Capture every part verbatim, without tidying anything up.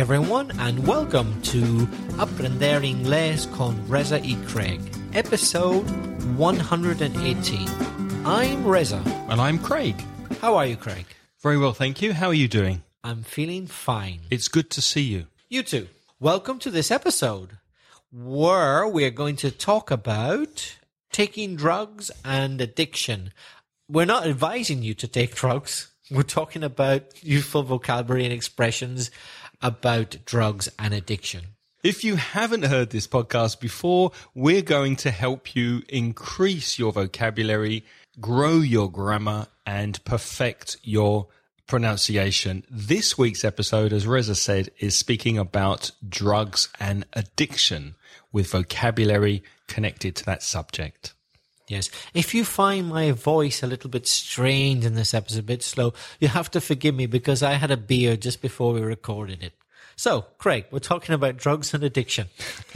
everyone, and welcome to Aprender Inglés con Reza y Craig, episode one hundred eighteen. I'm Reza. And I'm Craig. How are you, Craig? Very well, thank you. How are you doing? I'm feeling fine. It's good to see you. You too. Welcome to this episode, where we're going to talk about taking drugs and addiction. We're not advising you to take drugs. We're talking about useful vocabulary and expressions about drugs and addiction. If you haven't heard this podcast before, we're going to help you increase your vocabulary, grow your grammar, and perfect your pronunciation. This week's episode, as Reza said, is speaking about drugs and addiction with vocabulary connected to that subject. Yes. If you find my voice a little bit strange in this episode, a bit slow, you have to forgive me because I had a beer just before we recorded it. So, Craig, we're talking about drugs and addiction.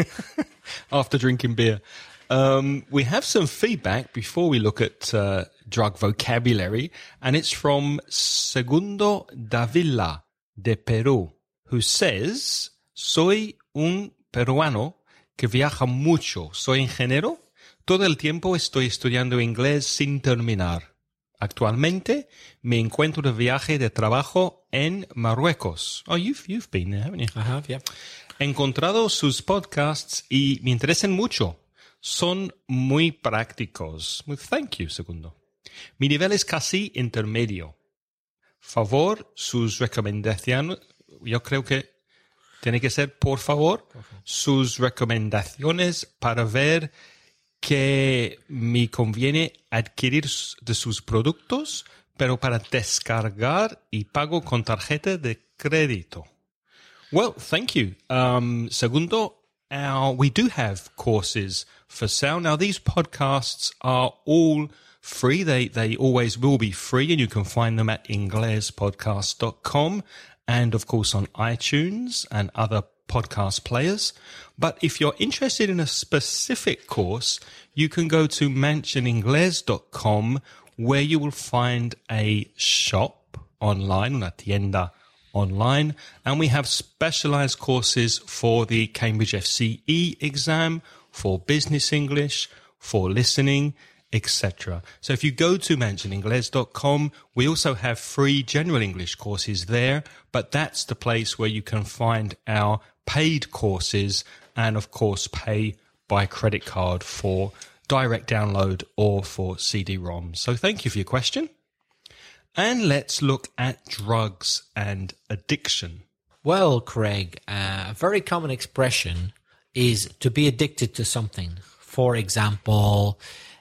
After drinking beer. Um, we have some feedback before we look at uh, drug vocabulary, and it's from Segundo Davila de Perú, who says, Soy un peruano que viaja mucho. Soy ingeniero. Todo el tiempo estoy estudiando inglés sin terminar. Actualmente me encuentro de viaje de trabajo en Marruecos. Oh, you've, you've been there, haven't you? I have, yeah. He encontrado sus podcasts y me interesan mucho. Son muy prácticos. Well, thank you, Segundo. Mi nivel es casi intermedio. Favor, sus recomendaciones. Yo creo que tiene que ser, por favor, por favor, sus recomendaciones para ver que me conviene adquirir de sus productos, pero para descargar y pago con tarjeta de crédito. Well, thank you. Um, segundo, our, we do have courses for sale. Now, these podcasts are all free. They, they always will be free, and you can find them at inglés podcast dot com and, of course, on iTunes and other podcast players. But if you're interested in a specific course, you can go to mansion inglés dot com, where you will find a shop online, una tienda online, and we have specialized courses for the Cambridge F C E exam, for business English, for listening, et cetera. So if you go to mansion inglés dot com, we also have free general English courses there, but that's the place where you can find our paid courses and, of course, pay by credit card for direct download or for C D ROMs. So thank you for your question. And let's look at drugs and addiction. Well, Craig, uh, a very common expression is to be addicted to something. For example,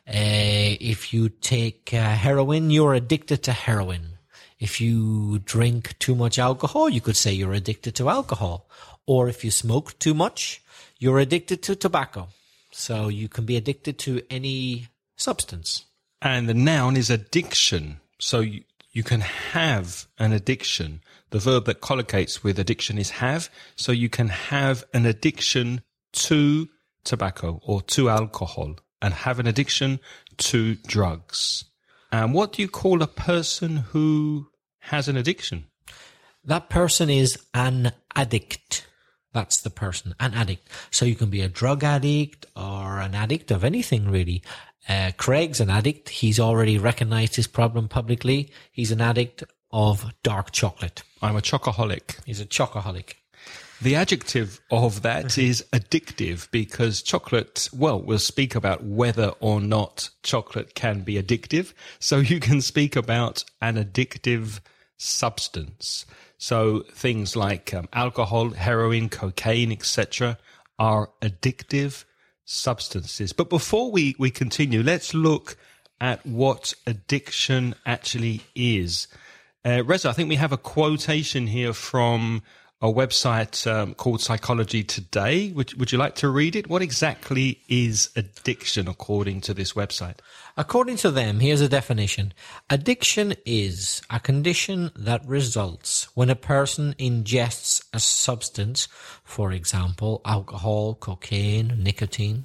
uh, if you take uh, heroin, you're addicted to heroin. If you drink too much alcohol, you could say you're addicted to alcohol. Or if you smoke too much, you're addicted to tobacco. So you can be addicted to any substance. And the noun is addiction. So you, you can have an addiction. The verb that collocates with addiction is have. So you can have an addiction to tobacco or to alcohol and have an addiction to drugs. And what do you call a person who has an addiction? That person is an addict. That's the person, an addict. So you can be a drug addict or an addict of anything, really. Uh, Craig's an addict. He's already recognized his problem publicly. He's an addict of dark chocolate. I'm a chocoholic. He's a chocoholic. The adjective of that is addictive because chocolate, well, we'll speak about whether or not chocolate can be addictive. So you can speak about an addictive substance. So things like um, alcohol, heroin, cocaine, et cetera are addictive substances. But before we, we continue, let's look at what addiction actually is. Uh, Reza, I think we have a quotation here from a website um, called Psychology Today. Would, would you like to read it? What exactly is addiction according to this website? According to them, here's a definition. Addiction is a condition that results when a person ingests a substance, for example, alcohol, cocaine, nicotine,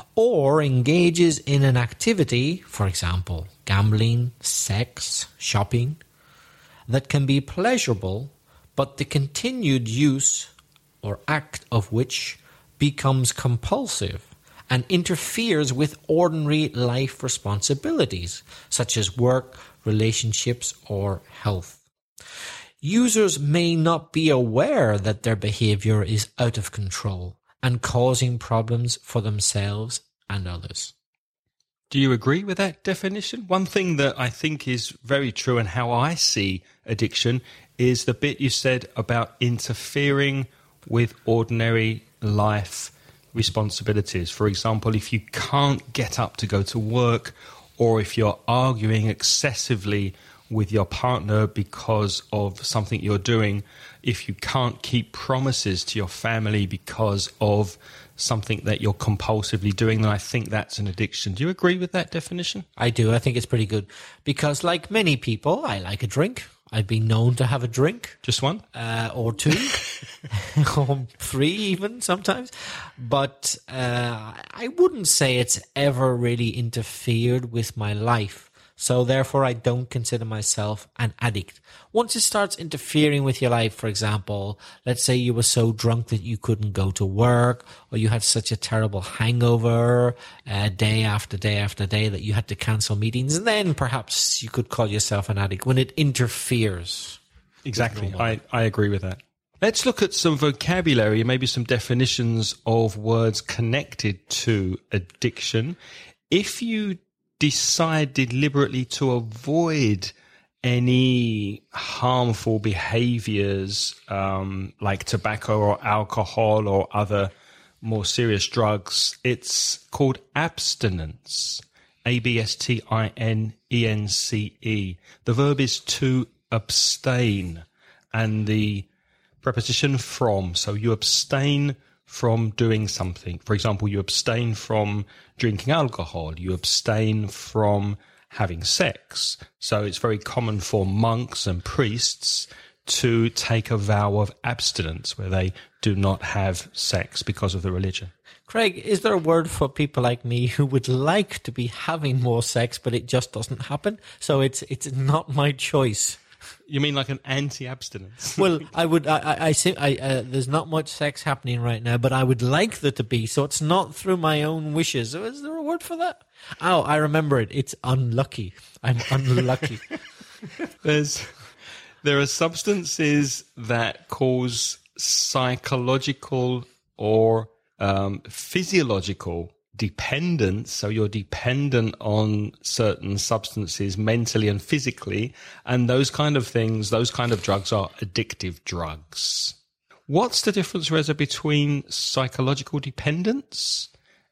or engages in an activity, for example, gambling, sex, shopping, that can be pleasurable, but the continued use or act of which becomes compulsive and interferes with ordinary life responsibilities, such as work, relationships, or health. Users may not be aware that their behavior is out of control and causing problems for themselves and others. Do you agree with that definition? One thing that I think is very true and how I see addiction is the bit you said about interfering with ordinary life responsibilities. For example, if you can't get up to go to work, or if you're arguing excessively with your partner because of something you're doing, if you can't keep promises to your family because of something that you're compulsively doing, then I think that's an addiction. Do you agree with that definition? I do. I think it's pretty good because, like many people, I like a drink. I've been known to have a drink. Just one? Uh, or two. Or three even sometimes. But uh, I wouldn't say it's ever really interfered with my life. So therefore, I don't consider myself an addict. Once it starts interfering with your life, for example, let's say you were so drunk that you couldn't go to work, or you had such a terrible hangover uh, day after day after day that you had to cancel meetings, and then perhaps you could call yourself an addict when it interferes. Exactly. I, I agree with that. Let's look at some vocabulary and maybe some definitions of words connected to addiction. If you decide deliberately to avoid any harmful behaviors um, like tobacco or alcohol or other more serious drugs, it's called abstinence. A B S T I N E N C E. The verb is to abstain, and the preposition from. So you abstain from doing something. For example, you abstain from drinking alcohol. You abstain from having sex. So it's very common for monks and priests to take a vow of abstinence where they do not have sex because of the religion. Craig, is there a word for people like me who would like to be having more sex, but it just doesn't happen? So it's it's not my choice. You mean like an anti-abstinence? Well, I would. I. I. I, say, I uh, there's not much sex happening right now, but I would like there to be. So it's not through my own wishes. Is there a word for that? Oh, I remember it. It's unlucky. I'm unlucky. There's there are substances that cause psychological or um, physiological dependence, so you're dependent on certain substances mentally and physically, and those kind of things, those kind of drugs are addictive drugs. What's the difference, Reza, between psychological dependence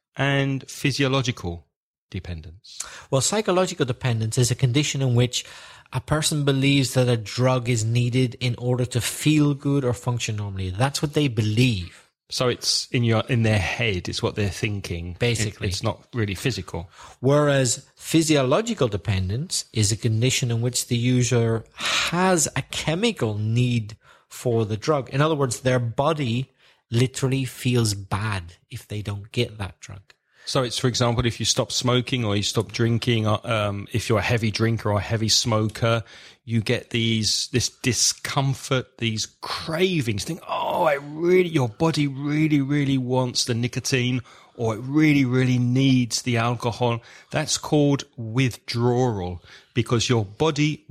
and physiological dependence? Well, psychological dependence is a condition in which a person believes that a drug is needed in order to feel good or function normally. That's what they believe. So it's in your in their head, it's what they're thinking. Basically. It, it's not really physical. Whereas physiological dependence is a condition in which the user has a chemical need for the drug. In other words, their body literally feels bad if they don't get that drug. So it's, for example, if you stop smoking or you stop drinking, um, if you're a heavy drinker or a heavy smoker, you get these, this discomfort, these cravings. Think, oh, I really, your body really, really wants the nicotine, or it really, really needs the alcohol. That's called withdrawal, because your body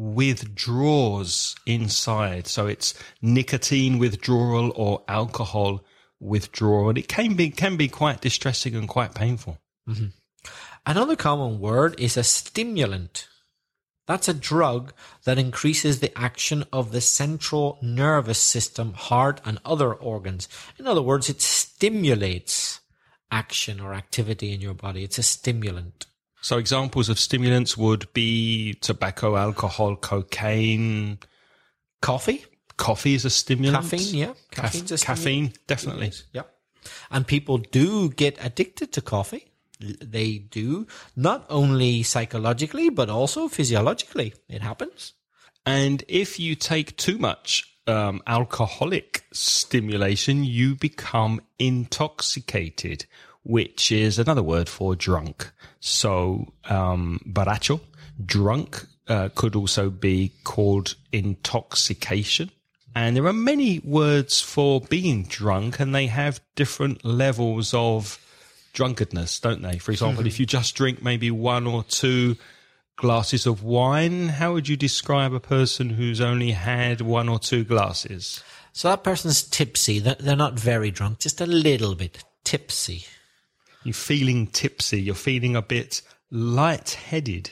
withdraws inside. So it's nicotine withdrawal or alcohol withdrawal, and it can be can be quite distressing and quite painful. Mm-hmm. Another common word is a stimulant. That's a drug that increases the action of the central nervous system, heart, and other organs. In other words, it stimulates action or activity in your body. It's a stimulant. So examples of stimulants would be tobacco, alcohol, cocaine, coffee. Coffee is a stimulant. Caffeine, yeah. Caffeine's a Caffeine, definitely. Yeah. And people do get addicted to coffee. They do, not only psychologically, but also physiologically. It happens. And if you take too much um, alcoholic stimulation, you become intoxicated, which is another word for drunk. So, um, borracho, drunk, uh, could also be called intoxication. And there are many words for being drunk, and they have different levels of drunkenness, don't they? For example, if you just drink maybe one or two glasses of wine, how would you describe a person who's only had one or two glasses? So that person's tipsy. They're they're not very drunk, just a little bit tipsy. You're feeling tipsy. You're feeling a bit lightheaded.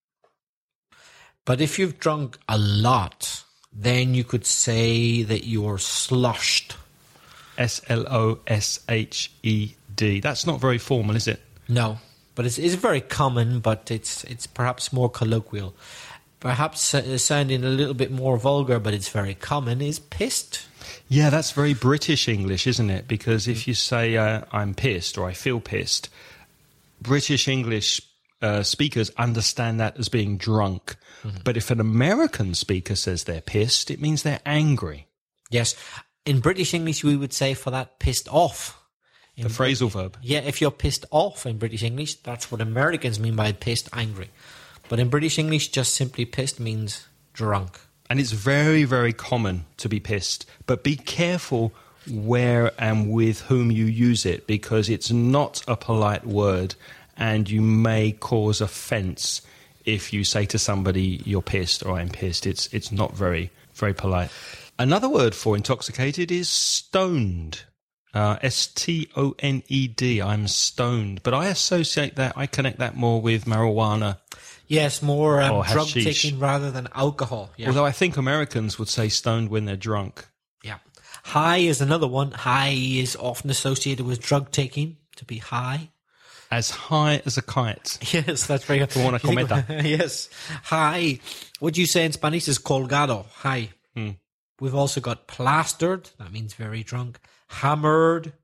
But if you've drunk a lot, then you could say that you're sloshed. S L O S H E D. That's not very formal, is it? No, but it's, it's very common, but it's it's perhaps more colloquial. Perhaps uh, sounding a little bit more vulgar, but it's very common, is pissed. Yeah, that's very British English, isn't it? Because if you say, uh, I'm pissed or I feel pissed, British English uh, speakers understand that as being drunk. Mm-hmm. But if an American speaker says they're pissed, it means they're angry. Yes. In British English, we would say for that, pissed off. In the phrasal Brit- verb. Yeah, if you're pissed off in British English, that's what Americans mean by pissed, angry. But in British English, just simply pissed means drunk. And it's very, very common to be pissed. But be careful where and with whom you use it, because it's not a polite word and you may cause offence if you say to somebody, you're pissed or I'm pissed. It's, it's not very, very polite. Another word for intoxicated is stoned. Uh, S T O N E D. I'm stoned. But I associate that, I connect that more with marijuana. Yes, more um, Or drug hashish. taking rather than alcohol. Yeah. Although I think Americans would say stoned when they're drunk. Yeah. High is another one. High is often associated with drug taking, to be high. As high as a kite. Yes, that's very good. Como una cometa. Yes. High. What you say in Spanish is colgado. High. Hmm. We've also got plastered. That means very drunk. Hammered.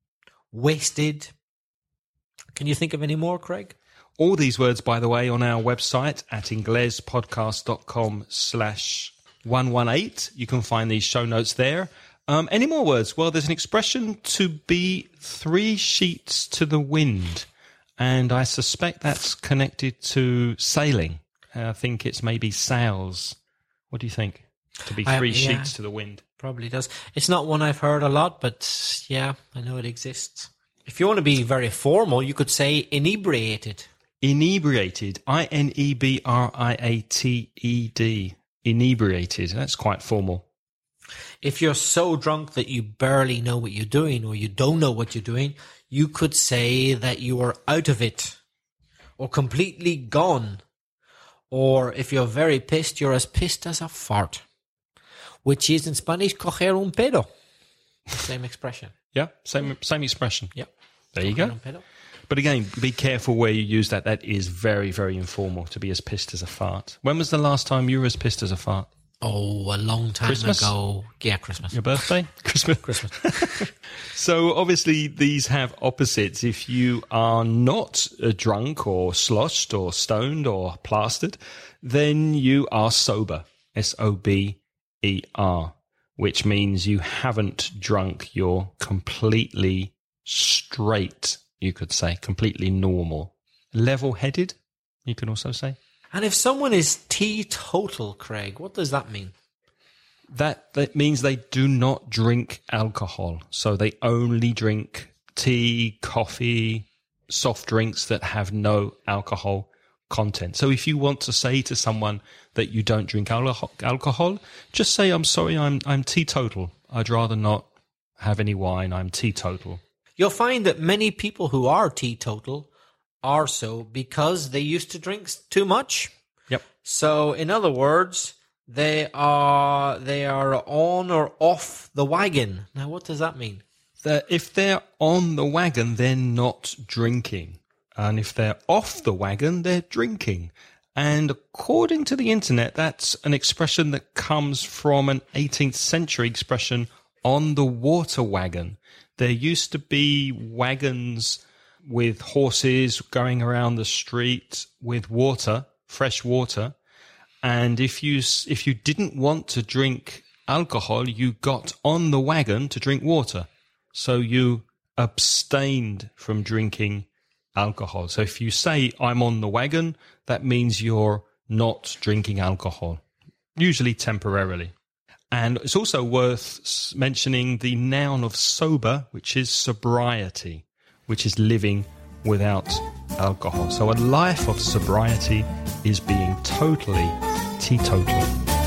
Wasted. Can you think of any more, Craig? All these words, by the way, on our website at inglespodcast.com slash 118. You can find these show notes there. Um, any more words? Well, there's an expression to be three sheets to the wind. And I suspect that's connected to sailing. I think it's maybe sails. What do you think? To be three I, yeah, sheets to the wind. Probably does. It's not one I've heard a lot, but yeah, I know it exists. If you want to be very formal, you could say inebriated. Inebriated. I N E B R I A T E D. Inebriated. That's quite formal. If you're so drunk that you barely know what you're doing or you don't know what you're doing, you could say that you are out of it or completely gone. Or if you're very pissed, you're as pissed as a fart, which is in Spanish, coger un pedo. Same expression. Yeah, same same expression. Yeah. There you go. But again, be careful where you use that. That is very, very informal, to be as pissed as a fart. When was the last time you were as pissed as a fart? Oh, a long time Christmas? ago. Yeah, Christmas. Your birthday? Christmas. Christmas. So obviously these have opposites. If you are not uh, drunk or sloshed or stoned or plastered, then you are sober. S O B E R, which means you haven't drunk. You're completely straight, you could say, completely normal. Level-headed, you can also say. And if someone is teetotal, Craig, what does that mean? That that means they do not drink alcohol. So they only drink tea, coffee, soft drinks that have no alcohol content. So if you want to say to someone that you don't drink alcohol, alcohol just say, I'm sorry, I'm I'm teetotal. I'd rather not have any wine. I'm teetotal. You'll find that many people who are teetotal are so because they used to drink too much. Yep. So in other words, they are they are on or off the wagon. Now, what does that mean? That if they're on the wagon, they're not drinking. And if they're off the wagon, they're drinking. And according to the internet, that's an expression that comes from an eighteenth century expression, on the water wagon. There used to be wagons with horses going around the street with water, fresh water. And if you if you didn't want to drink alcohol, you got on the wagon to drink water. So you abstained from drinking alcohol. So if you say, I'm on the wagon, that means you're not drinking alcohol, usually temporarily. And it's also worth s- mentioning the noun of sober, which is sobriety, which is living without alcohol. So a life of sobriety is being totally teetotal.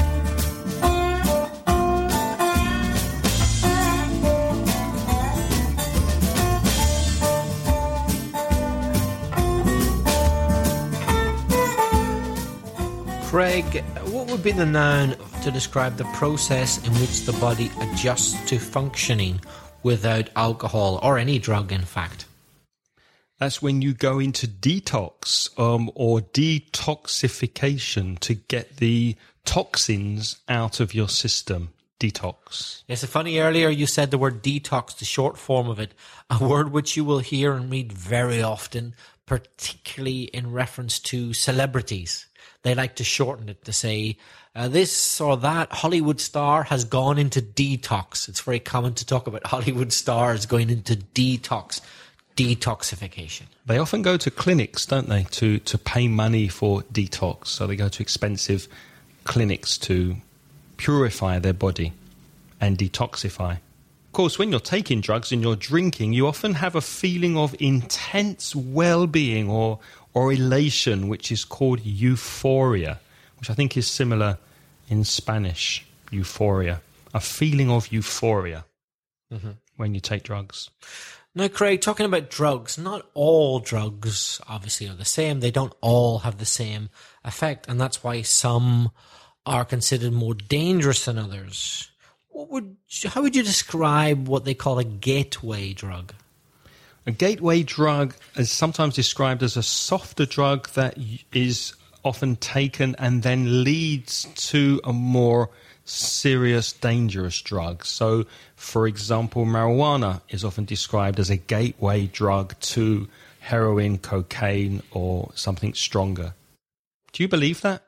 Craig, what would be the noun to describe the process in which the body adjusts to functioning without alcohol, or any drug, in fact? That's when you go into detox um, or detoxification to get the toxins out of your system. Detox. Yes, it's funny, earlier you said the word detox, the short form of it, a word which you will hear and read very often, particularly in reference to celebrities. They like to shorten it to say, uh, this or that Hollywood star has gone into detox. It's very common to talk about Hollywood stars going into detox, detoxification. They often go to clinics, don't they, to, to pay money for detox. So they go to expensive clinics to purify their body and detoxify. Of course, when you're taking drugs and you're drinking, you often have a feeling of intense well-being or or elation, which is called euphoria, which I think is similar in Spanish, euphoria, a feeling of euphoria mm-hmm. when you take drugs. Now, Craig, talking about drugs, not all drugs obviously are the same. They don't all have the same effect, and that's why some are considered more dangerous than others. What would, how would you describe what they call a gateway drug? A gateway drug is sometimes described as a softer drug that is often taken and then leads to a more serious, dangerous drug. So, for example, marijuana is often described as a gateway drug to heroin, cocaine, or something stronger. Do you believe that?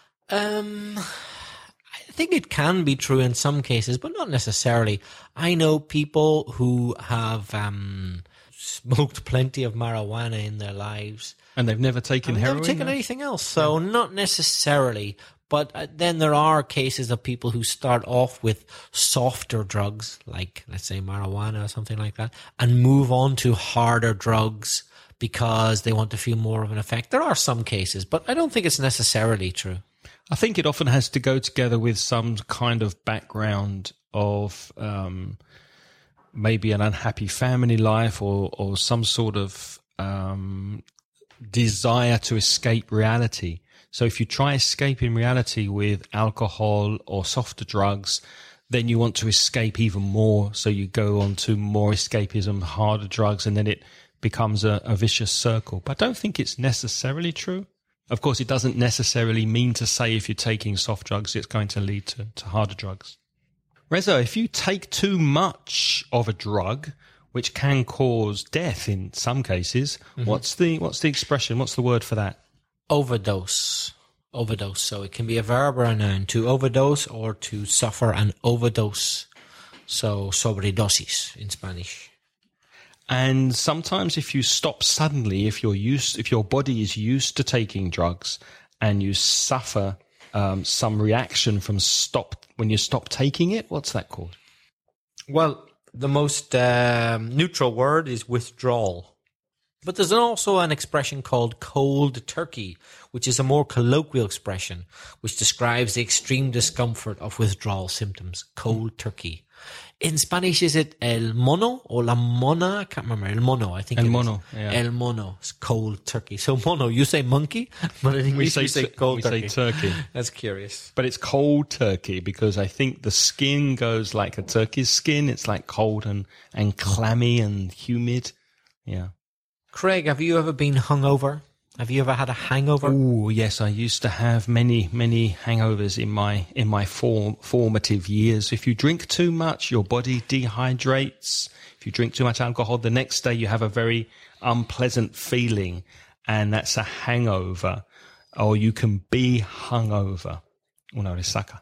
Um, I think it can be true in some cases, but not necessarily. I know people who have um, smoked plenty of marijuana in their lives. And they've never taken and heroin? They've never taken anything else, so yeah. Not necessarily. But uh, then there are cases of people who start off with softer drugs, like, let's say, marijuana or something like that, and move on to harder drugs because they want to feel more of an effect. There are some cases, but I don't think it's necessarily true. I think it often has to go together with some kind of background of um, maybe an unhappy family life or, or some sort of um, desire to escape reality. So if you try escaping reality with alcohol or softer drugs, then you want to escape even more. So you go on to more escapism, harder drugs, and then it becomes a, a vicious circle. But I don't think it's necessarily true. Of course, it doesn't necessarily mean to say if you're taking soft drugs, it's going to lead to, to harder drugs. Reza, if you take too much of a drug, which can cause death in some cases, mm-hmm. what's the what's the expression? What's the word for that? Overdose. Overdose. So it can be a verb or a noun, to overdose or to suffer an overdose. So sobredosis in Spanish. And sometimes if you stop suddenly, if you're used, if your body is used to taking drugs and you suffer um, some reaction from stop, when you stop taking it, what's that called? Well, the most um, neutral word is withdrawal. But there's also an expression called cold turkey, which is a more colloquial expression, which describes the extreme discomfort of withdrawal symptoms. Cold turkey. In Spanish, is it el mono or la mona? I can't remember. El mono, I think El it mono, is. yeah. El mono is cold turkey. So mono, you say monkey, but in English we we say, say cold we turkey. say turkey. That's curious. But it's cold turkey because I think the skin goes like a turkey's skin. It's like cold and, and clammy and humid. Yeah. Craig, have you ever been hungover? Have you ever had a hangover? Oh, yes, I used to have many, many hangovers in my in my form, formative years. If you drink too much, your body dehydrates. If you drink too much alcohol, the next day you have a very unpleasant feeling, and that's a hangover. Or you can be hungover. Una resaca.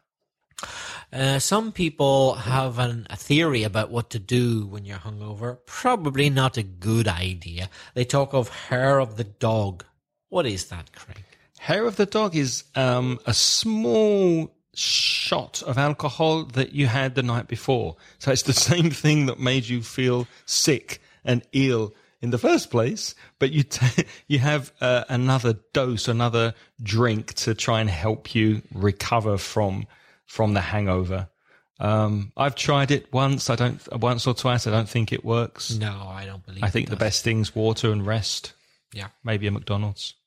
Uh, some people have an, a theory about what to do when you're hungover. Probably not a good idea. They talk of hair of the dog. What is that, Craig? Hair of the dog is um, a small shot of alcohol that you had the night before. So it's the same thing that made you feel sick and ill in the first place, but you t- you have uh, another dose, another drink to try and help you recover from from the hangover. Um, I've tried it once. I don't once or twice. I don't think it works. No, I don't believe. I think it the does. best thing's water and rest. Yeah. Maybe a McDonald's.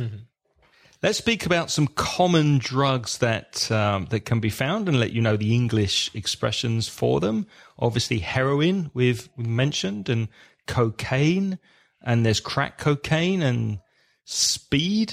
Let's speak about some common drugs that um, that can be found and let you know the English expressions for them. Obviously, heroin we've, we've mentioned, and cocaine, and there's crack cocaine and speed.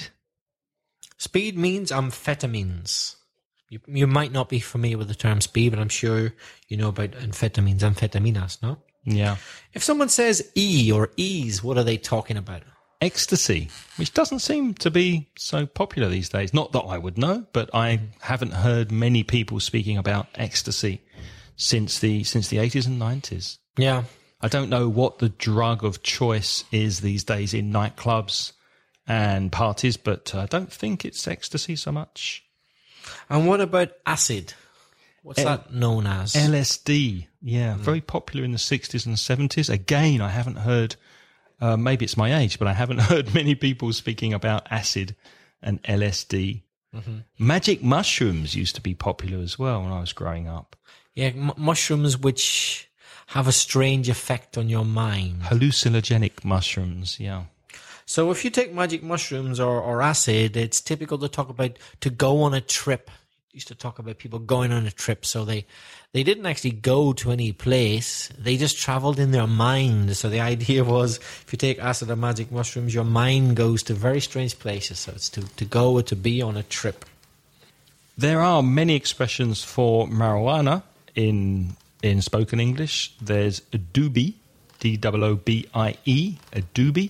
Speed means amphetamines. You, you might not be familiar with the term speed, but I'm sure you know about amphetamines, amphetaminas, no? Yeah. If someone says E or E's, what are they talking about? Ecstasy, which doesn't seem to be so popular these days. Not that I would know, but I haven't heard many people speaking about ecstasy since the since the eighties and nineties. Yeah. I don't know what the drug of choice is these days in nightclubs and parties, but I don't think it's ecstasy so much. And what about acid? What's L- that known as? L S D, yeah, very popular in the sixties and seventies. Again, I haven't heard, uh, maybe it's my age, but I haven't heard many people speaking about acid and L S D. Mm-hmm. Magic mushrooms used to be popular as well when I was growing up. Yeah, m- mushrooms which have a strange effect on your mind. Hallucinogenic mushrooms, yeah. So if you take magic mushrooms or, or acid, it's typical to talk about to go on a trip. Used to talk about people going on a trip. So they, they didn't actually go to any place. They just traveled in their mind. So the idea was if you take acid or magic mushrooms, your mind goes to very strange places. So it's to, to go or to be on a trip. There are many expressions for marijuana in in spoken English. There's a doobie, D O O B I E, a doobie,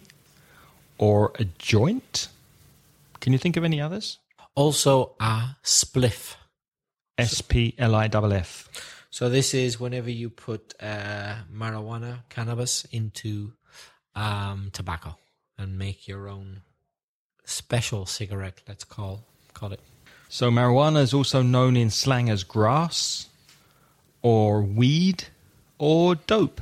or a joint. Can you think of any others? Also a spliff. S P L I F F. So this is whenever you put uh, marijuana, cannabis, into um, tobacco and make your own special cigarette, let's call call it. So marijuana is also known in slang as grass, or weed, or dope.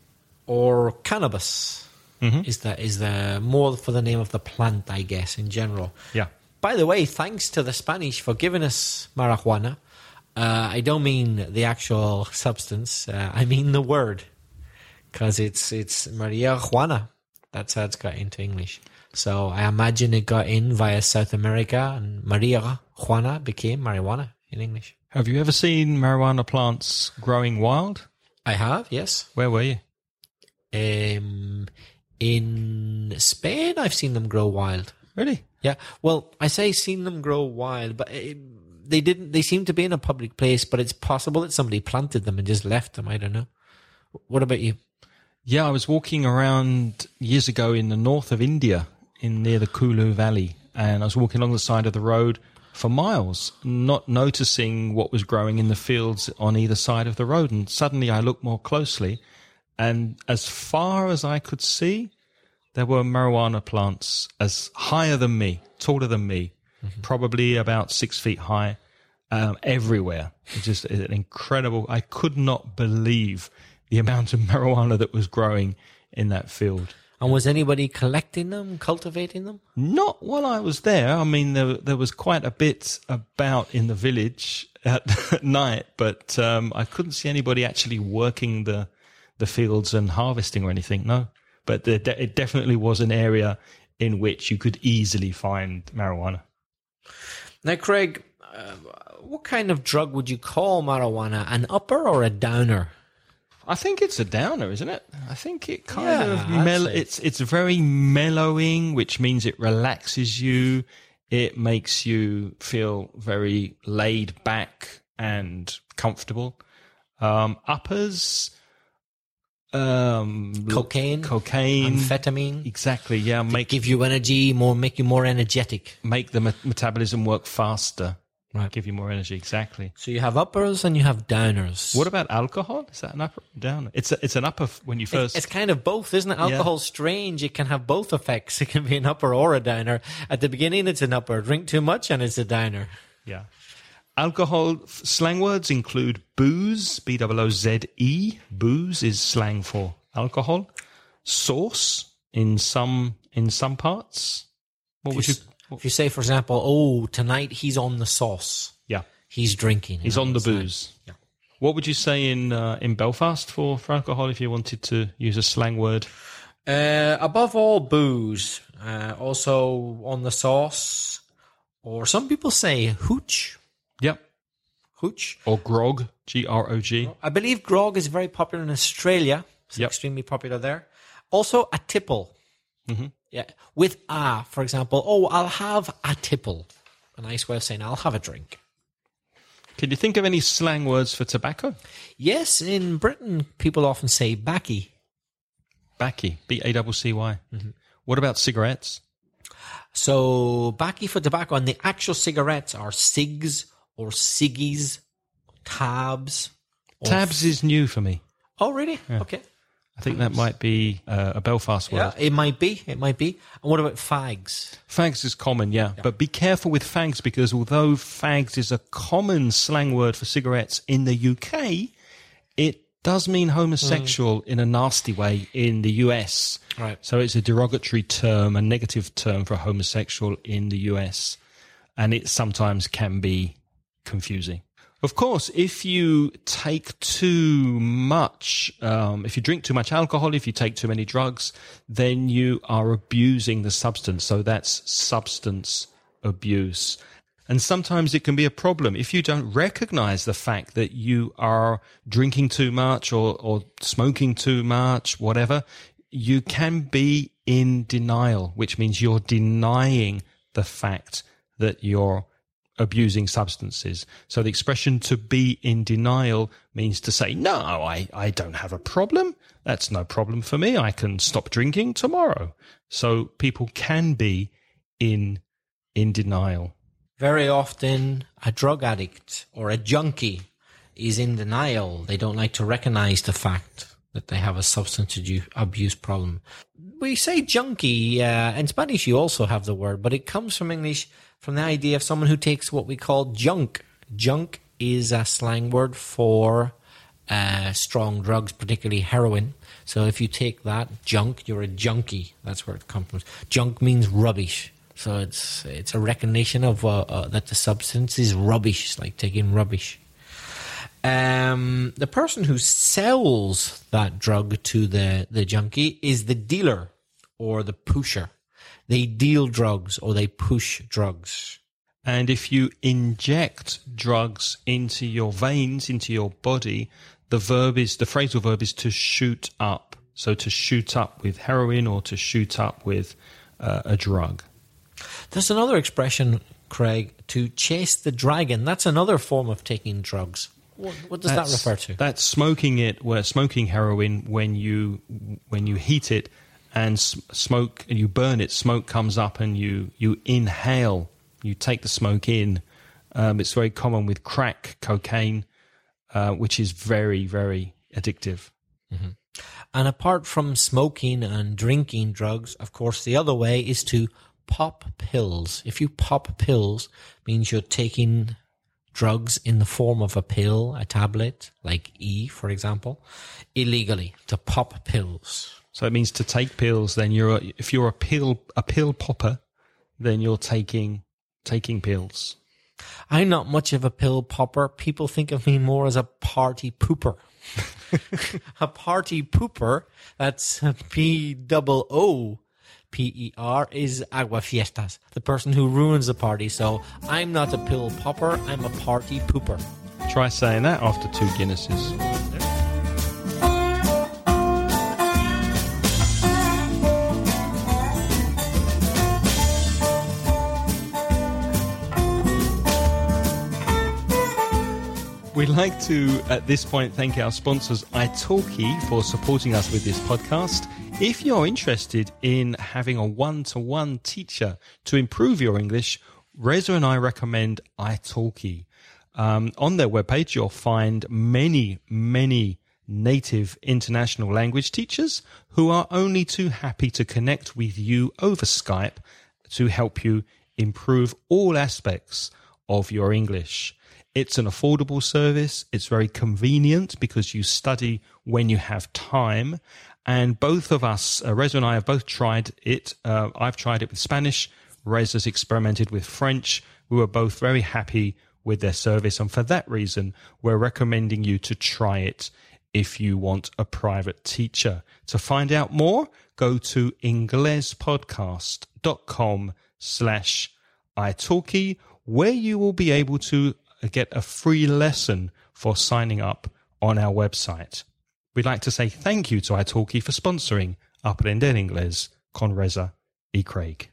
Or cannabis Mm-hmm. is the, is the more for the name of the plant, I guess, in general. Yeah. By the way, thanks to the Spanish for giving us marijuana. Uh, I don't mean the actual substance. Uh, I mean the word. Because it's, it's Maria Juana. That's how it's got into English. So I imagine it got in via South America, and Maria Juana became marijuana in English. Have you ever seen marijuana plants growing wild? I have, yes. Where were you? Um, in Spain, I've seen them grow wild. Really? Yeah. Well, I say seen them grow wild, but it, they didn't. They seem to be in a public place, but it's possible that somebody planted them and just left them. I don't know. What about you? Yeah, I was walking around years ago in the north of India, in near the Kulu Valley, and I was walking along the side of the road for miles, not noticing what was growing in the fields on either side of the road. And suddenly I looked more closely, and as far as I could see, there were marijuana plants as higher than me, taller than me, mm-hmm. probably about six feet high, um, everywhere. It's just an incredible. I could not believe the amount of marijuana that was growing in that field. And was anybody collecting them, cultivating them? Not while I was there. I mean, there there was quite a bit about in the village at, at night, but um, I couldn't see anybody actually working the the fields and harvesting or anything. No, but there de- it definitely was an area in which you could easily find marijuana. Now, Craig, uh, what kind of drug would you call marijuana? An upper or a downer? I think it's a downer, isn't it? I think it kind Yeah, of I'd mel- say. it's it's very mellowing, which means it relaxes you. It makes you feel very laid back and comfortable. Um, uppers, um, Cocaine, cocaine, amphetamine. exactly. Yeah, make Give you energy, more make you more energetic. make the me- metabolism work faster. Right. Give you more energy. Exactly. So you have uppers and you have downers. What about alcohol? Is that an upper or downer? It's a, it's an upper f- when you first. It's kind of both, isn't it? Alcohol's strange. It can have both effects. It can be an upper or a downer. At the beginning, it's an upper. Drink too much and it's a downer. Yeah. Alcohol f- slang words include booze, B O O Z E. Booze is slang for alcohol. Sauce in some in some parts. What would you? If you say, for example, oh, tonight he's on the sauce. Yeah, He's drinking. he's on the booze. Yeah. What would you say in uh, in Belfast for, for alcohol if you wanted to use a slang word? Uh, above all, booze. Uh, also on the sauce. Or some people say hooch. Yep. Hooch. Or grog, G R O G. I believe grog is very popular in Australia. It's Yep. extremely popular there. Also, a tipple. Mm-hmm. Yeah. With a, for example, oh, I'll have a tipple. A nice way of saying I'll have a drink. Can you think of any slang words for tobacco? Yes, in Britain, people often say backy. Backy, B A C C Y. Mm-hmm. What about cigarettes? So, backy for tobacco, and the actual cigarettes are cigs or ciggies, tabs. or- Tabs is new for me. Oh, really? Okay. I think that might be uh, a Belfast word. Yeah, it might be. It might be. And what about fags? Fags is common, yeah. But be careful with fags because although fags is a common slang word for cigarettes in the U K, it does mean homosexual in a nasty way in the U S. Right. So it's a derogatory term, a negative term for homosexual in the U S. And it sometimes can be confusing. Of course, if you take too much, um, if you drink too much alcohol, if you take too many drugs, then you are abusing the substance. So that's substance abuse. And sometimes it can be a problem if you don't recognize the fact that you are drinking too much or, or smoking too much, whatever. You can be in denial, which means you're denying the fact that you're abusing substances. So the expression to be in denial means to say, no, I, I don't have a problem. That's no problem for me. I can stop drinking tomorrow. So people can be in, in denial. Very often, a drug addict or a junkie is in denial. They don't like to recognize the fact that they have a substance abuse problem. We say junkie. Uh, in Spanish, you also have the word, but it comes from English, from the idea of someone who takes what we call junk. Junk is a slang word for uh, strong drugs, particularly heroin. So if you take that junk, you're a junkie. That's where it comes from. Junk means rubbish. So it's it's a recognition of uh, uh, that the substance is rubbish. It's like taking rubbish. Um, the person who sells that drug to the, the junkie is the dealer or the pusher. They deal drugs or they push drugs. And if you inject drugs into your veins, into your body, the verb is, the phrasal verb is to shoot up. So to shoot up with heroin or to shoot up with uh, a drug. There's another expression, Craig, to chase the dragon. That's another form of taking drugs. What, what does That's, that refer to? That's smoking it, where smoking heroin when you when you heat it and smoke and you burn it, smoke comes up and you you inhale, you take the smoke in. Um, it's very common with crack cocaine, uh, which is very very addictive. Mm-hmm. And apart from smoking and drinking drugs, of course, the other way is to pop pills. If you pop pills, means you're taking drugs in the form of a pill, a tablet, like E, for example, illegally, to pop pills. So it means to take pills. Then you're a, if you're a pill a pill popper, then you're taking taking pills. I'm not much of a pill popper. People think of me more as a party pooper. A party pooper, that's P O O P E R, is aguafiestas, the person who ruins the party. So I'm not a pill popper, I'm a party pooper. Try saying that after two Guinnesses. We'd like to, at this point, thank our sponsors, italki, for supporting us with this podcast. If you're interested in having a one-to-one teacher to improve your English, Reza and I recommend italki. Um, on their webpage, you'll find many, many native international language teachers who are only too happy to connect with you over Skype to help you improve all aspects of your English. It's an affordable service. It's very convenient because you study when you have time. And both of us, uh, Reza and I, have both tried it. Uh, I've tried it with Spanish. Reza's experimented with French. We were both very happy with their service. And for that reason, we're recommending you to try it if you want a private teacher. To find out more, go to inglespodcast.com slash italki, where you will be able to get a free lesson for signing up on our website. We'd like to say thank you to italki for sponsoring Aprender Inglés con Reza y Craig.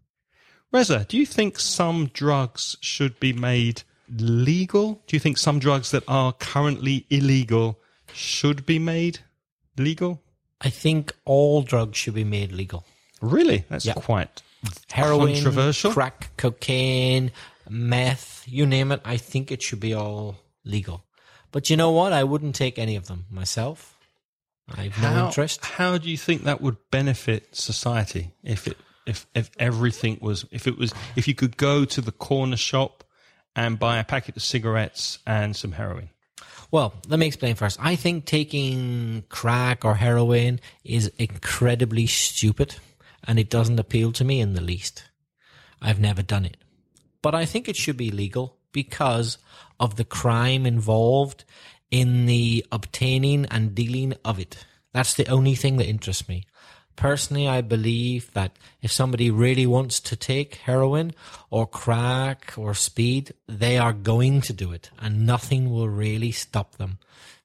Reza, do you think some drugs should be made legal? Do you think some drugs that are currently illegal should be made legal? I think all drugs should be made legal. Really? That's Yeah. quite Heroin, controversial. crack, cocaine, meth, you name it. I think it should be all legal. But you know what? I wouldn't take any of them myself. I have no How, interest. how do you think that would benefit society if it if if everything was if it was if you could go to the corner shop and buy a packet of cigarettes and some heroin? Well, let me explain first. I think taking crack or heroin is incredibly stupid, and it doesn't appeal to me in the least. I've never done it. But I think it should be legal because of the crime involved in the obtaining and dealing of it. That's the only thing that interests me. Personally, I believe that if somebody really wants to take heroin or crack or speed, they are going to do it, and nothing will really stop them.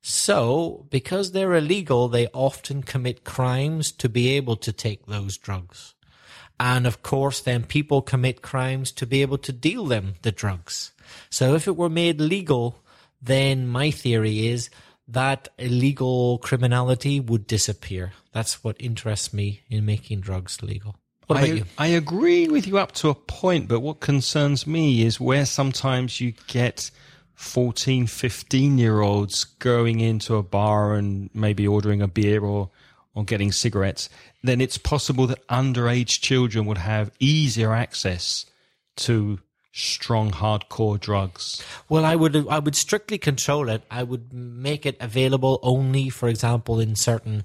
So, because they're illegal, they often commit crimes to be able to take those drugs. And of course, then people commit crimes to be able to deal them the drugs. So if it were made legal, then my theory is that illegal criminality would disappear. That's what interests me in making drugs legal. What about I, you? I agree with you up to a point, but what concerns me is where sometimes you get fourteen, fifteen-year-olds going into a bar and maybe ordering a beer or, or getting cigarettes, then it's possible that underage children would have easier access to strong, hardcore drugs. Well, I would I would strictly control it. I would make it available only, for example, in certain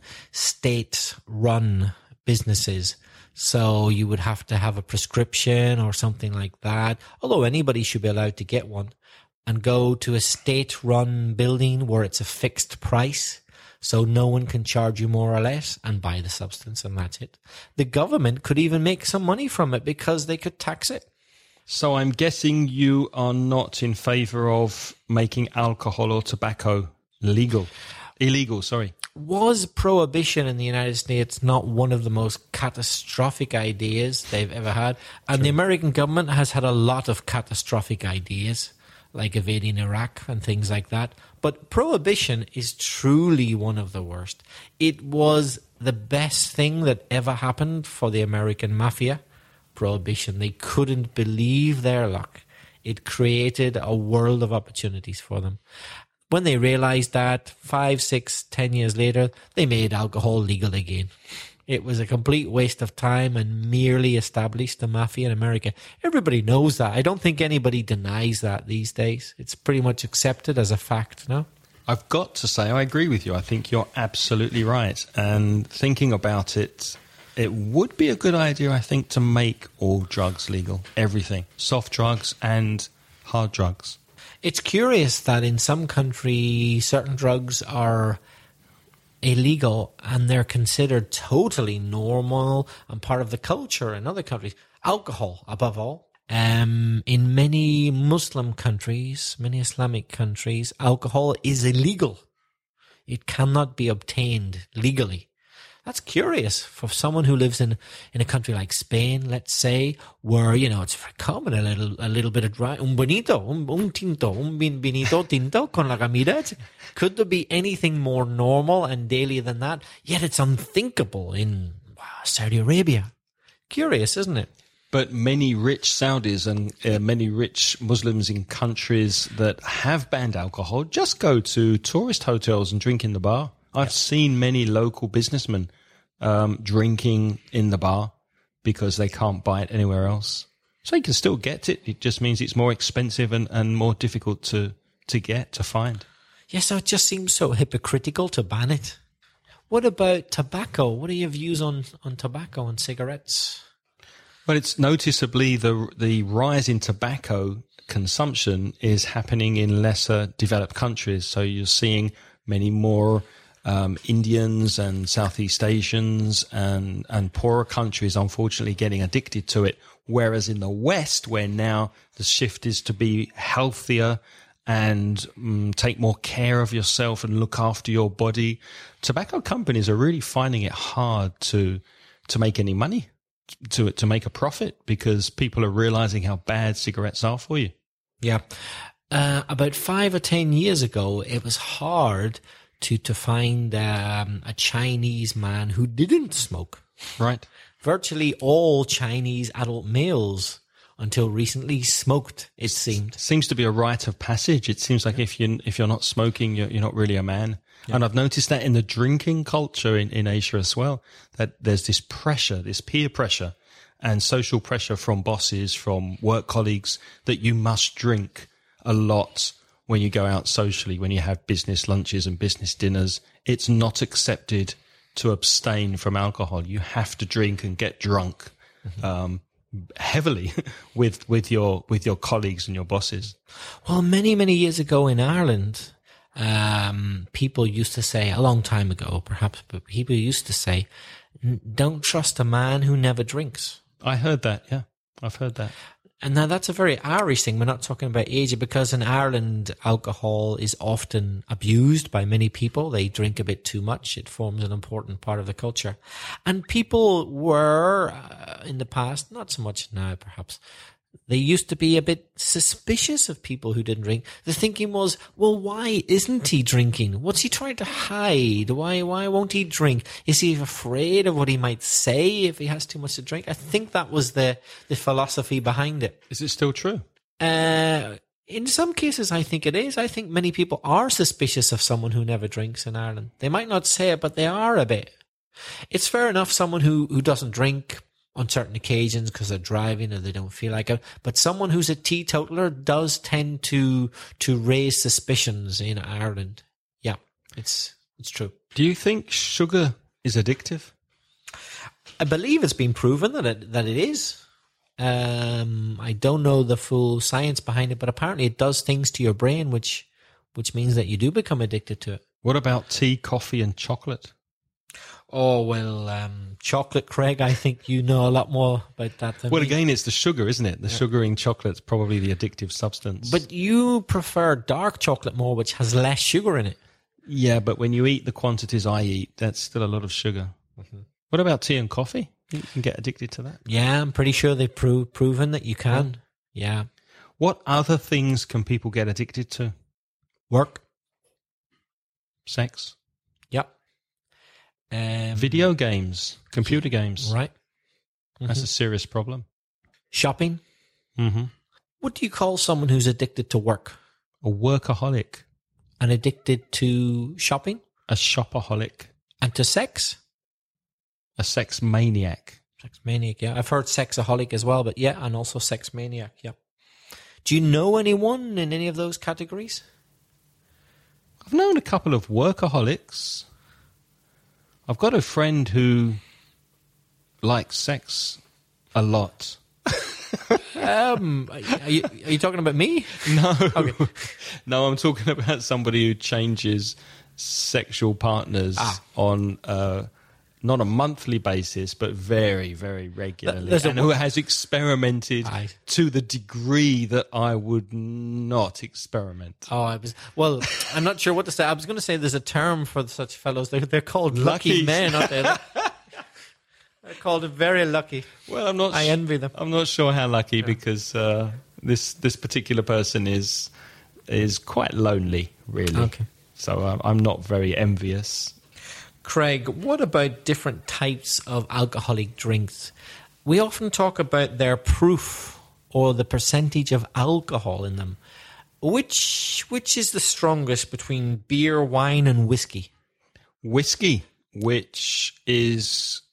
state-run businesses. So you would have to have a prescription or something like that, although anybody should be allowed to get one, and go to a state-run building where it's a fixed price, so no one can charge you more or less, and buy the substance, and that's it. The government could even make some money from it because they could tax it. So I'm guessing you are not in favor of making alcohol or tobacco legal. Illegal, sorry. Was prohibition in the United States not one of the most catastrophic ideas they've ever had? And True. The American government has had a lot of catastrophic ideas, like invading Iraq and things like that. But prohibition is truly one of the worst. It was the best thing that ever happened for the American mafia. Prohibition. They couldn't believe their luck. It created a world of opportunities for them. When they realized that, five, six, ten years later, they made alcohol legal again. It was a complete waste of time and merely established the mafia in America. Everybody knows that. I don't think anybody denies that these days. It's pretty much accepted as a fact, no? I've got to say, I agree with you. I think you're absolutely right. And thinking about it, it would be a good idea, I think, to make all drugs legal. Everything. Soft drugs and hard drugs. It's curious that in some countries, certain drugs are illegal and they're considered totally normal and part of the culture in other countries. Alcohol, above all. Um, in many Muslim countries, many Islamic countries, alcohol is illegal. It cannot be obtained legally. That's curious for someone who lives in, in a country like Spain, let's say, where, you know, it's very common, a little a little bit of dry, un bonito, un, un tinto, un vinito tinto con la comida. Could there be anything more normal and daily than that? Yet it's unthinkable in wow, Saudi Arabia. Curious, isn't it? But many rich Saudis and uh, many rich Muslims in countries that have banned alcohol just go to tourist hotels and drink in the bar. I've yep. seen many local businessmen um, drinking in the bar because they can't buy it anywhere else. So you can still get it. It just means it's more expensive and, and more difficult to, to get, to find. Yeah, so it just seems so hypocritical to ban it. What about tobacco? What are your views on, on tobacco and cigarettes? Well, it's noticeably the the rise in tobacco consumption is happening in lesser developed countries. So you're seeing many more um, Indians and Southeast Asians and, and poorer countries, unfortunately, getting addicted to it. Whereas in the West, where now the shift is to be healthier and um, take more care of yourself and look after your body, tobacco companies are really finding it hard to to make any money, to to make a profit, because people are realizing how bad cigarettes are for you. Yeah. Uh, about five or ten years ago, it was hard to, to find um, a Chinese man who didn't smoke. Right. Virtually all Chinese adult males until recently smoked, it seemed. Seems to be a rite of passage. It seems like yeah. if you if you're not smoking, you're, you're not really a man. Yeah. And I've noticed that in the drinking culture in, in Asia as well, that there's this pressure, this peer pressure and social pressure from bosses, from work colleagues, that you must drink a lot when you go out socially, when you have business lunches and business dinners. It's not accepted to abstain from alcohol. You have to drink and get drunk. Mm-hmm. Um, heavily with with your with your colleagues and your bosses. Well, many many years ago in Ireland, um, people used to say, a long time ago perhaps, but people used to say, "Don't trust a man who never drinks." I heard that. Yeah, I've heard that. And now that's a very Irish thing. We're not talking about Asia, because in Ireland, alcohol is often abused by many people. They drink a bit too much. It forms an important part of the culture. And people were, uh, in the past, not so much now perhaps, they used to be a bit suspicious of people who didn't drink. The thinking was, well, why isn't he drinking? What's he trying to hide? Why, why won't he drink? Is he afraid of what he might say if he has too much to drink? I think that was the, the philosophy behind it. Is it still true? Uh, in some cases, I think it is. I think many people are suspicious of someone who never drinks in Ireland. They might not say it, but they are a bit. It's fair enough, someone who, who doesn't drink on certain occasions because they're driving or they don't feel like it. But someone who's a teetotaler does tend to to raise suspicions in Ireland. Yeah, it's it's true. Do you think sugar is addictive? I believe it's been proven that it, that it is. Um, I don't know the full science behind it, but apparently it does things to your brain, which which means that you do become addicted to it. What about tea, coffee, and chocolate? Oh, well, um, chocolate, Craig, I think you know a lot more about that than Well, me. again, it's the sugar, isn't it? The yeah. sugaring chocolate's probably the addictive substance. But you prefer dark chocolate more, which has less sugar in it. Yeah, but when you eat the quantities I eat, that's still a lot of sugar. Mm-hmm. What about tea and coffee? You can get addicted to that. Yeah, I'm pretty sure they've pro- proven that you can. Yeah. yeah. What other things can people get addicted to? Work. Sex. Yep. Um, Video games, computer games. Right. Mm-hmm. That's a serious problem. Shopping. Mm-hmm. What do you call someone who's addicted to work? A workaholic. And addicted to shopping? A shopaholic. And to sex? A sex maniac. Sex maniac, yeah. I've heard sexaholic as well, but yeah, and also sex maniac, yeah. Do you know anyone in any of those categories? I've known a couple of workaholics. I've got a friend who likes sex a lot. um, are you, are you talking about me? No. Okay. No, I'm talking about somebody who changes sexual partners ah. on uh, not a monthly basis, but very, very regularly. There's and a, who has experimented I, to the degree that I would not experiment. Oh, I was well. I'm not sure what to say. I was going to say there's a term for such fellows. They're, they're called lucky men, aren't they? They're called very lucky. Well, I'm not. I envy them. I'm not sure how lucky yeah. because uh, this this particular person is is quite lonely, really. Okay. So uh, I'm not very envious. Craig, what about different types of alcoholic drinks? We often talk about their proof or the percentage of alcohol in them. Which which is the strongest between beer, wine, and whiskey? Whiskey, which is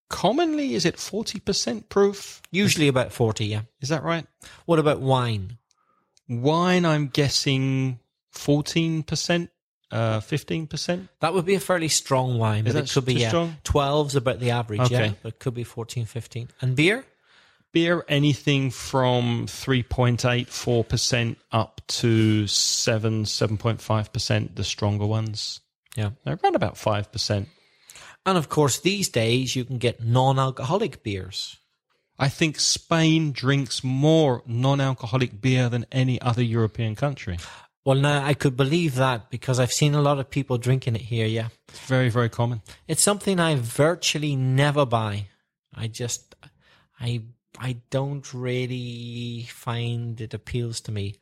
commonly, is it forty percent proof? Usually about forty, yeah. Is that right? What about wine? Wine, I'm guessing fourteen percent, uh, fifteen percent. That would be a fairly strong wine. Is But that it could be, too yeah. strong? twelve's about the average, yeah. Okay. But it could be fourteen, fifteen. And beer? Beer, anything from three point eight, four percent up to seven, seven point five percent, the stronger ones. Yeah. They're around about five percent. And of course, these days you can get non-alcoholic beers. I think Spain drinks more non-alcoholic beer than any other European country. Well, now I could believe that because I've seen a lot of people drinking it here, yeah. It's very, very common. It's something I virtually never buy. I just, I, I don't really find it appeals to me.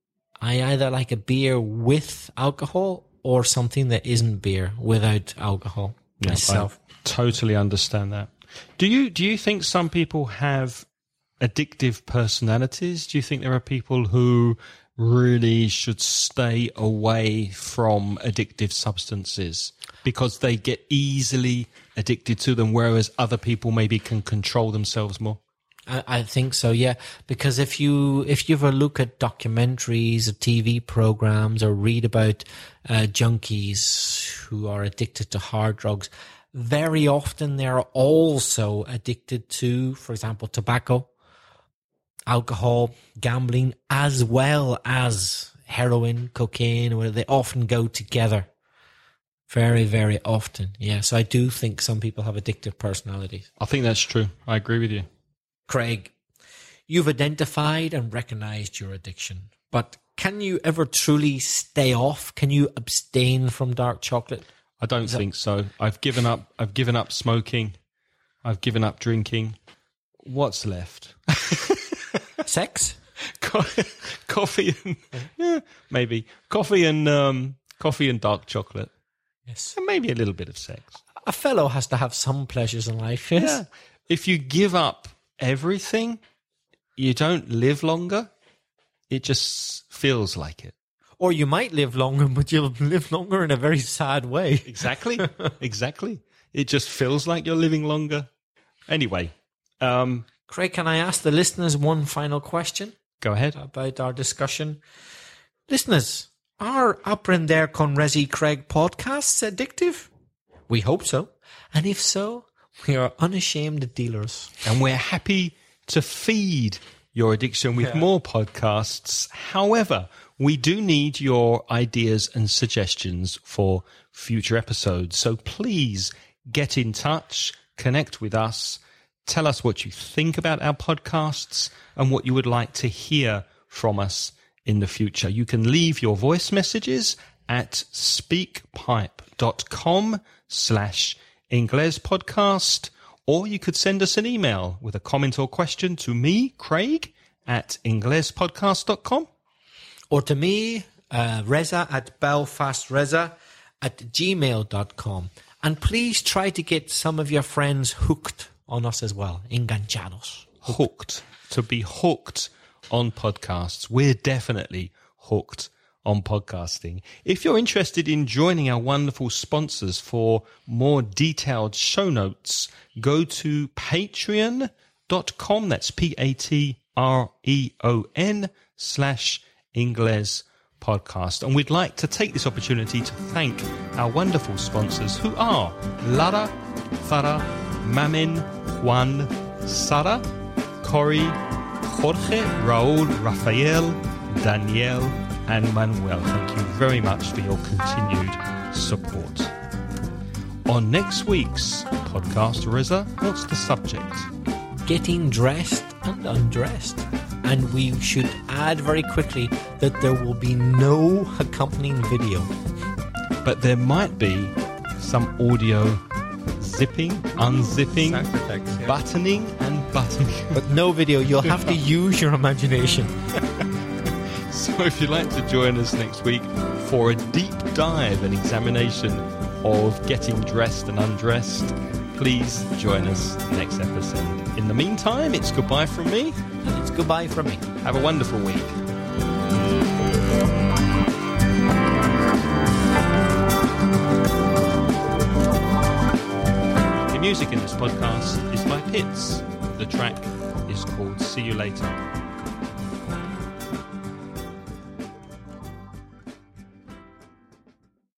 I either like a beer with alcohol or something that isn't beer without alcohol Yeah, myself. I totally understand that. Do you do you think some people have addictive personalities? Do you think there are people who really should stay away from addictive substances because they get easily addicted to them, whereas other people maybe can control themselves more? I, I think so, yeah. Because if you if you ever look at documentaries or T V programs or read about uh, junkies who are addicted to hard drugs, very often they're also addicted to, for example, tobacco, alcohol, gambling, as well as heroin, cocaine, where they often go together. Very, very often, yeah. So I do think some people have addictive personalities. I think that's true. I agree with you. Craig, you've identified and recognized your addiction, but can you ever truly stay off? Can you abstain from dark chocolate? I don't think so. I've given up. I've given up smoking. I've given up drinking. What's left? Sex? Co- coffee and yeah, maybe coffee and um, coffee and dark chocolate, Yes. and maybe a little bit of sex. A fellow has to have some pleasures in life, yes? Yeah. If you give up everything, you don't live longer. It just feels like it. Or you might live longer, but you'll live longer in a very sad way. Exactly. Exactly. It just feels like you're living longer. Anyway, um, Craig, can I ask the listeners one final question go ahead. about our discussion? Listeners, are Aprender con Resi Craig podcasts addictive? We hope so. And if so, we are unashamed dealers. And we're happy to feed your addiction with Yeah. more podcasts. However, we do need your ideas and suggestions for future episodes. So please get in touch, connect with us, tell us what you think about our podcasts and what you would like to hear from us in the future. You can leave your voice messages at speakpipe.com slash Ingles podcast, or you could send us an email with a comment or question to me, Craig, at inglespodcast dot com. Or to me, uh, Reza at belfastreza at gmail dot com. And please try to get some of your friends hooked on us as well. Enganchados. Hooked. To be hooked on podcasts. We're definitely hooked on podcasting. If you're interested in joining our wonderful sponsors for more detailed show notes, go to patreon dot com. That's P A T R E O N slash Ingles podcast. And we'd like to take this opportunity to thank our wonderful sponsors who are Lara, Farah, Mamin, Juan, Sara, Cory, Jorge, Raul, Rafael, Danielle, and Manuel. Thank you very much for your continued support. On next week's podcast, Reza, what's the subject? Getting dressed and undressed. And we should add very quickly that there will be no accompanying video. But there might be some audio zipping, unzipping, buttoning, and buttoning. But no video. You'll have to use your imagination. So if you'd like to join us next week for a deep dive and examination of getting dressed and undressed, please join us next episode. In the meantime, it's goodbye from me. And it's goodbye from me. Have a wonderful week. music in this podcast is by Pitts. The track is called See You Later.